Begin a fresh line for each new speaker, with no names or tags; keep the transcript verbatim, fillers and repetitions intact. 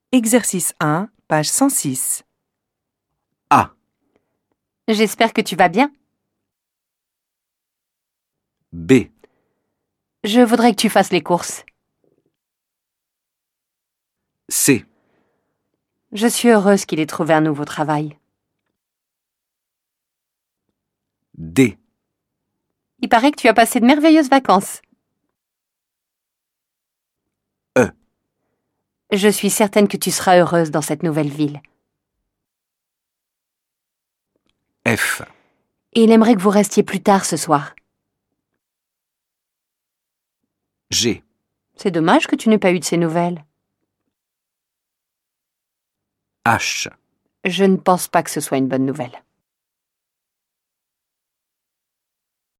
Exercice un, page cent six.
A.
J'espère que tu vas bien.
B.
Je voudrais que tu fasses les courses.
C.
Je suis heureuse qu'il ait trouvé un nouveau travail.
D.
Il paraît que tu as passé de merveilleuses vacances.
E.
Je suis certaine que tu seras heureuse dans cette nouvelle ville.
F.
Et il aimerait que vous restiez plus tard ce soir.
G.
C'est dommage que tu n'aies pas eu de ses nouvelles.
H.
Je ne pense pas que ce soit une bonne nouvelle.